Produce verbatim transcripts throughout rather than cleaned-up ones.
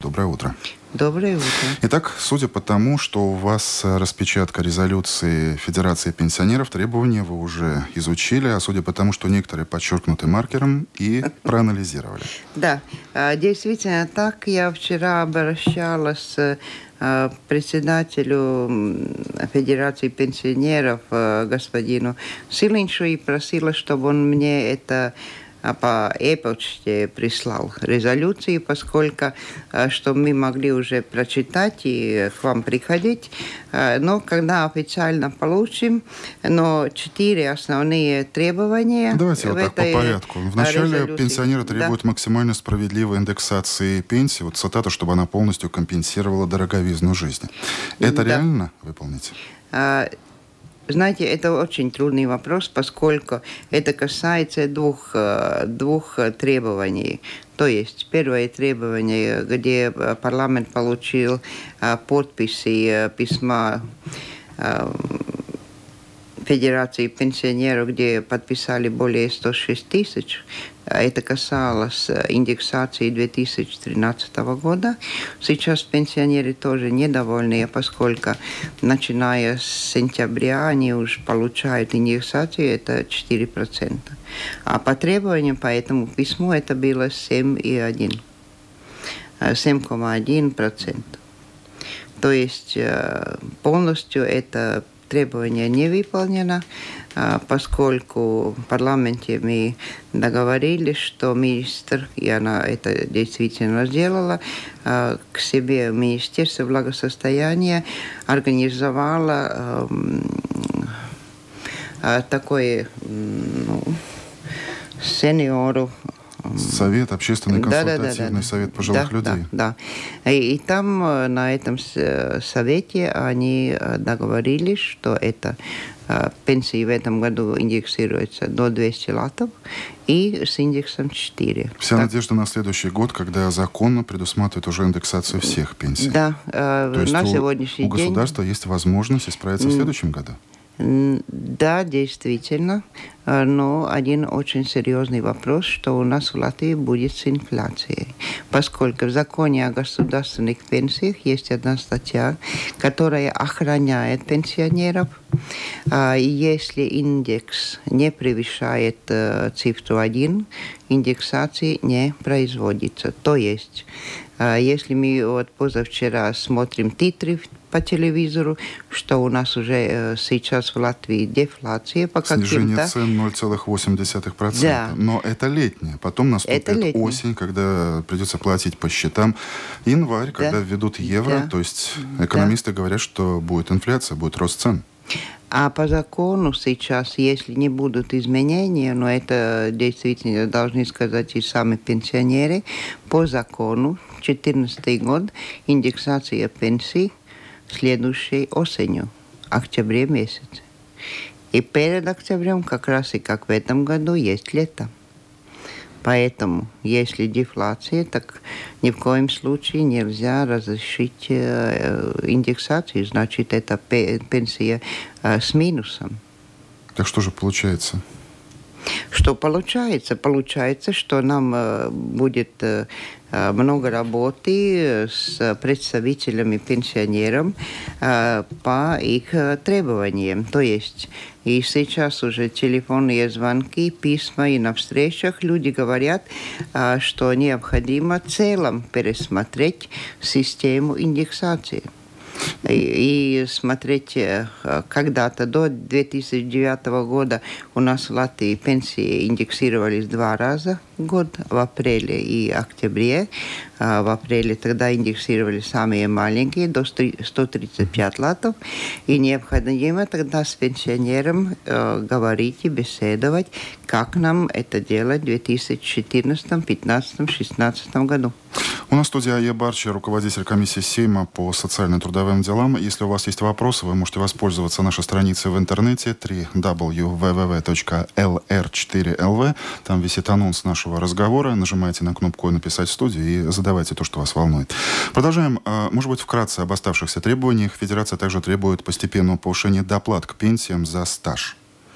Доброе утро. Доброе утро. Итак, судя по тому, что у вас распечатка резолюции Федерации пенсионеров, требования вы уже изучили, а судя по тому, что некоторые подчеркнуты маркером и проанализировали. Да, действительно так. Я вчера обращалась к председателю Федерации пенсионеров господину Силиншу и просила, чтобы он мне это по e-почте прислал резолюции, поскольку что мы могли уже прочитать и к вам приходить. Но когда официально получим, но четыре основные требования. Давайте вот так по порядку. Вначале резолюции. Пенсионеры требуют да. максимально справедливой индексации пенсии. Вот цитата, чтобы она полностью компенсировала дороговизну жизни. Это да. реально выполнить? Знаете, это очень трудный вопрос, поскольку это касается двух, двух требований. То есть первое требование, где парламент получил подписи письма Федерации пенсионеров, где подписали более ста шести тысяч. Это касалось индексации две тысячи тринадцатого года. Сейчас пенсионеры тоже недовольны, поскольку начиная с сентября они уже получают индексацию, это четыре процента. А по требованиям по этому письму это было семь целых один десятых. семь целых один процента. То есть полностью это требование не выполнено, поскольку в парламенте мы договорились, что министр, и она это действительно сделала, к себе Министерство благосостояния организовало такой ну, сеньору, Совет, общественный консультативный да, да, да, совет пожилых да, людей. Да, да. И, и там на этом совете они договорились, что это пенсии в этом году индексируются до двухсот латов и с индексом четыре. Вся так. надежда на следующий год, когда законно предусматривает уже индексацию всех пенсий. Да, То есть на у, сегодняшний у день... у государства есть возможность исправиться в следующем году? Да, действительно, но один очень серьезный вопрос, что у нас в Латвии будет с инфляцией, поскольку в законе о государственных пенсиях есть одна статья, которая охраняет пенсионеров. Если индекс не превышает цифру один, индексации не производится. То есть, если мы вот позавчера смотрим титры по телевизору, что у нас уже э, сейчас в Латвии дефляция по каким-то... Снижение цен ноль целых восемь десятых процента. Да. Но это летнее. Потом наступит осень, когда придется платить по счетам. Январь, да. когда введут евро. Да. То есть экономисты да. говорят, что будет инфляция, будет рост цен. А по закону сейчас, если не будут изменения, но это действительно должны сказать и сами пенсионеры, по закону две тысячи четырнадцатый год индексация пенсий следующей осенью, октябре месяце. И перед октябрем, как раз и как в этом году, есть лето. Поэтому, если дефляция, так ни в коем случае нельзя разрешить э, индексацию. Значит, это пенсия э, с минусом. Так что же получается? Что получается? Получается, что нам э, будет э, много работы с представителями пенсионеров э, по их требованиям. То есть и сейчас уже телефонные звонки, письма и на встречах люди говорят, э, что необходимо в целом пересмотреть систему индексации. И, и смотреть, когда-то до две тысячи девятого года у нас в Латвии пенсии индексировались два раза в год, в апреле и октябре. В апреле тогда индексировали самые маленькие, до ста тридцати пяти латов. И необходимо тогда с пенсионером э, говорить и беседовать, как нам это делать в две тысячи четырнадцатом, пятнадцатом, шестнадцатом году. У нас в студии Айя Барчи, руководитель комиссии Сейма по социально-трудовым делам. Если у вас есть вопросы, вы можете воспользоваться нашей страницей в интернете дабл ю дабл ю дабл ю точка эл эр четыре эл ви. Там висит анонс нашего разговора. Нажимайте на кнопку «Написать в студию» и задавайте то, что вас волнует. Продолжаем. Может быть, вкратце об оставшихся требованиях. Федерация также требует постепенного повышения доплат к пенсиям за стаж.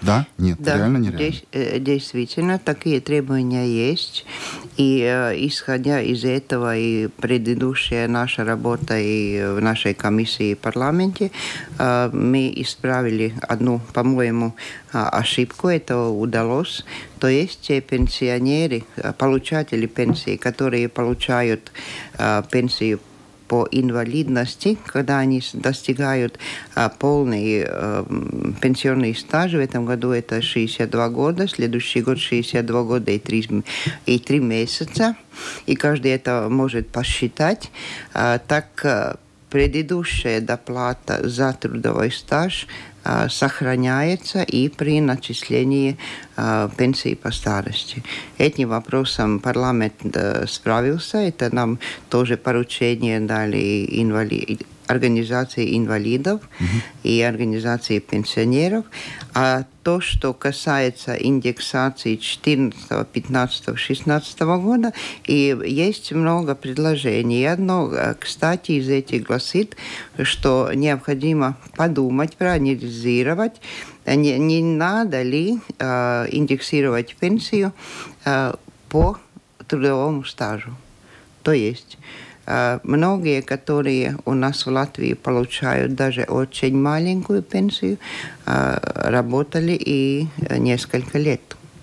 Да? Нет, Да, реально нереально. Дес, действительно, такие требования есть. И э, исходя из этого и предыдущая наша работа и в нашей комиссии и парламенте, э, мы исправили одну, по-моему, ошибку, это удалось. То есть те пенсионеры, получатели пенсии, которые получают э, пенсию по инвалидности, когда они достигают а, полный а, пенсионный стаж, в этом году это шестьдесят два года, следующий год шестьдесят два года и три, и три месяца, и каждый это может посчитать, а, так а, предыдущая доплата за трудовой стаж а, сохраняется и при начислении а, пенсии по старости. Этим вопросом парламент а, справился. Это нам тоже поручение дали инвали... организации инвалидов угу. и организации пенсионеров. А то, что касается индексации четырнадцатого, пятнадцатого, шестнадцатого года, и есть много предложений. Одно, кстати, из этих гласит, что необходимо подумать, проанализировать, не, не надо ли э, индексировать пенсию э, по трудовому стажу. То есть Uh, многие, которые у нас в Латвии получают даже очень маленькую пенсию, uh, работали и несколько лет.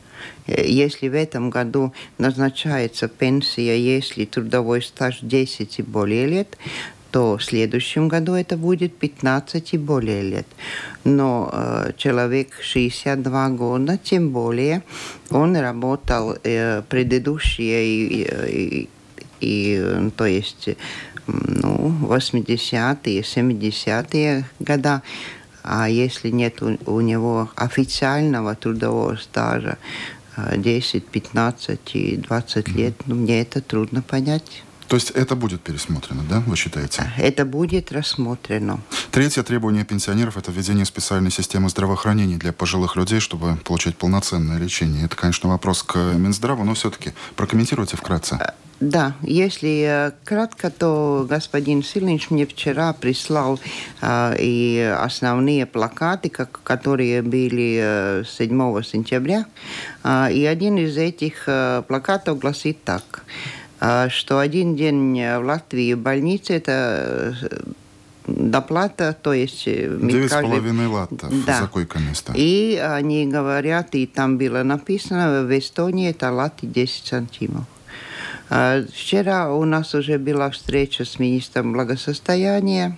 Если в этом году назначается пенсия, если трудовой стаж десять и более лет, то в следующем году это будет пятнадцать и более лет. Но э, человек шестьдесят два года, тем более, он работал э, предыдущие и, и И, то есть, ну, восьмидесятые, семидесятые года, а если нет у, у него официального трудового стажа десять, пятнадцать и двадцать лет, ну, мне это трудно понять. То есть это будет пересмотрено, да, вы считаете? Это будет рассмотрено. Третье требование пенсионеров – это введение специальной системы здравоохранения для пожилых людей, чтобы получать полноценное лечение. Это, конечно, вопрос к Минздраву, но все-таки прокомментируйте вкратце. Да, если кратко, то господин Силинч мне вчера прислал э, и основные плакаты, как, которые были седьмого сентября. Э, и один из этих э, плакатов гласит так, э, что один день в Латвии в больнице – это доплата, то есть... Девять с половиной латов за койко-место. И они говорят, и там было написано, в Эстонии это латы десять сантимов. Вчера у нас уже была встреча с министром благосостояния,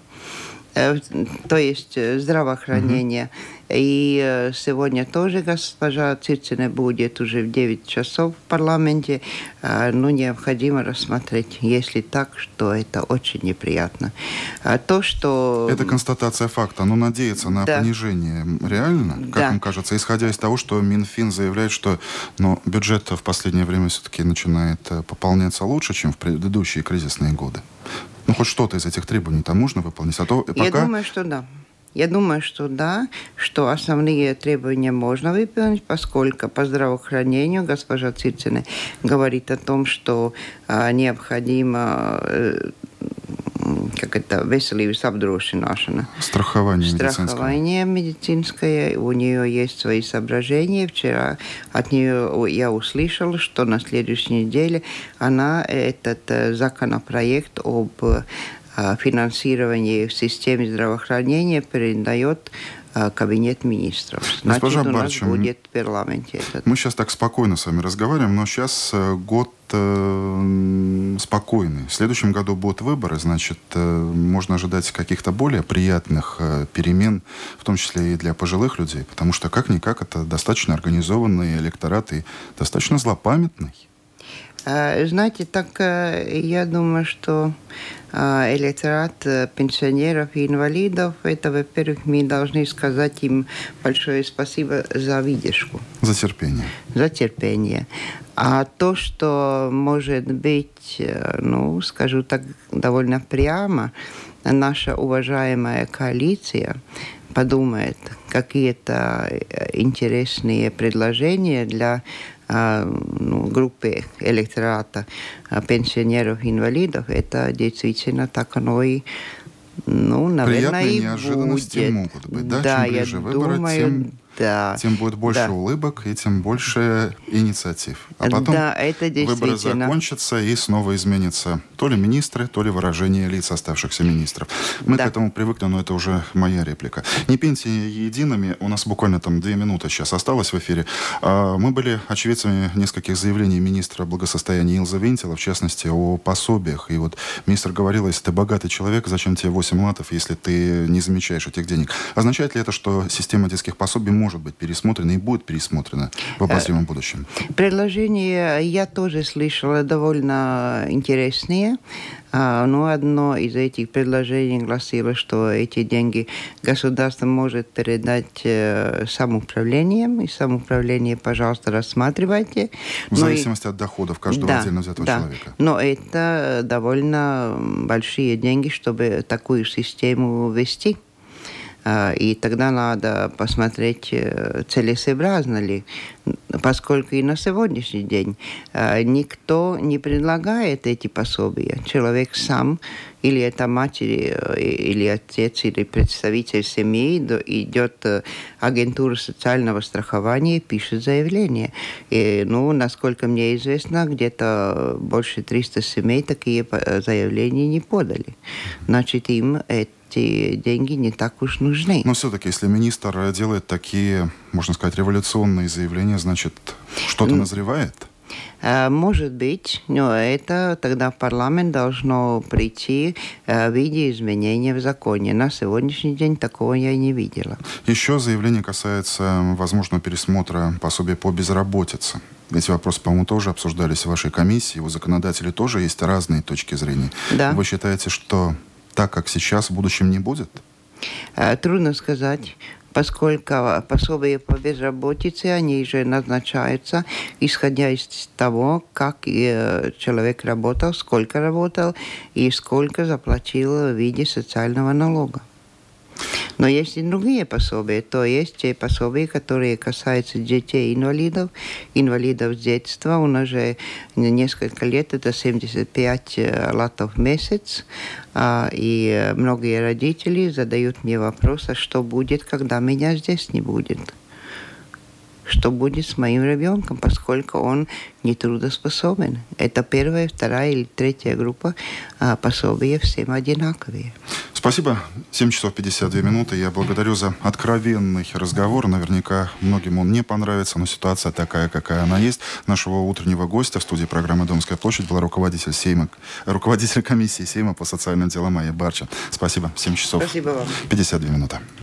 то есть здравоохранения. Mm-hmm. И сегодня тоже госпожа Цирцене будет уже в девять часов в парламенте. Но необходимо рассмотреть, если так, что это очень неприятно. То, что... Это констатация факта. Но надеяться на да. понижение реально, как да. вам кажется, исходя из того, что Минфин заявляет, что ну, бюджет в последнее время все-таки начинает пополняться лучше, чем в предыдущие кризисные годы. Ну, хоть что-то из этих требований там можно выполнить. А то пока... Я думаю, что да. Я думаю, что да, что основные требования можно выполнить, поскольку по здравоохранению госпожа Цирцене говорит о том, что а, необходимо э, как это, veselības apdrošināšana. Страхование медицинское. Страхование медицинское. У нее есть свои соображения. Вчера от нее я услышал, что на следующей неделе она этот законопроект об финансирование в системе здравоохранения передает кабинет министров. Значит, Госпожа у Барча, нас будет в парламенте этот. Мы сейчас так спокойно с вами разговариваем, но сейчас год э, спокойный. В следующем году будут выборы, значит, э, можно ожидать каких-то более приятных э, перемен, в том числе и для пожилых людей, потому что как-никак это достаточно организованный электорат и достаточно злопамятный. Знаете, так я думаю, что электорат пенсионеров и инвалидов, это, во-первых, мы должны сказать им большое спасибо за выдержку. За терпение. За терпение. А то, что может быть, ну, скажу так довольно прямо, наша уважаемая коалиция подумает какие-то интересные предложения для ну, группы электората пенсионеров и инвалидов, это действительно так оно и, ну, наверное, приятные и неожиданности будет. Могут быть, да? Да, Чем ближе я выборы, думаю, тем Да. тем будет больше да. улыбок и тем больше инициатив. А потом да, это выборы закончатся и снова изменятся то ли министры, то ли выражение лиц оставшихся министров. Мы да. к этому привыкли, но это уже моя реплика. Не пеньте едиными. У нас буквально там две минуты сейчас осталось в эфире. Мы были очевидцами нескольких заявлений министра благосостояния Илзы Вентила, в частности, о пособиях. И вот министр говорил, если ты богатый человек, зачем тебе восемь латов, если ты не замечаешь этих денег? Означает ли это, что система детских пособий может быть пересмотрена и будет пересмотрена в обозримом будущем? Предложения я тоже слышала довольно интересные. Но одно из этих предложений гласило, что эти деньги государство может передать самоуправлением, и самоуправление, пожалуйста, рассматривайте. В зависимости и... от доходов каждого да, отдельно взятого да. человека. Но это довольно большие деньги, чтобы такую систему ввести. И тогда надо посмотреть, целесообразно ли, поскольку и на сегодняшний день никто не предлагает эти пособия. Человек сам, или это матери, или отец, или представитель семьи, идет в агентуру социального страхования и пишет заявление. И, ну, насколько мне известно, где-то больше триста семей такие заявления не подали. Значит, им это эти деньги не так уж нужны. Но все-таки, если министр делает такие, можно сказать, революционные заявления, значит, что-то назревает? Может быть, но это тогда в парламент должно прийти в виде изменения в законе. На сегодняшний день такого я не видела. Еще заявление касается возможного пересмотра пособия по безработице. Эти вопросы, по-моему, тоже обсуждались в вашей комиссии. У законодателей тоже есть разные точки зрения. Да. Вы считаете, что так, как сейчас, в будущем не будет? Трудно сказать, поскольку пособия по безработице, они же назначаются, исходя из того, как человек работал, сколько работал и сколько заплатил в виде социального налога. Но есть и другие пособия. То есть те пособия, которые касаются детей-инвалидов, инвалидов с детства. У нас же несколько лет, это семьдесят пять латов в месяц. И многие родители задают мне вопрос, а что будет, когда меня здесь не будет? Что будет с моим ребенком, поскольку он не трудоспособен. Это первая, вторая или третья группа а пособия всем одинаковые. Спасибо. семь часов пятьдесят две минуты. Я благодарю за откровенный разговор. Наверняка многим он не понравится, но ситуация такая, какая она есть. Нашего утреннего гостя в студии программы «Домская площадь» была руководитель Сейма, руководитель комиссии Сейма по социальным делам Майя Барча. Спасибо. семь часов Спасибо вам. пятьдесят две минуты.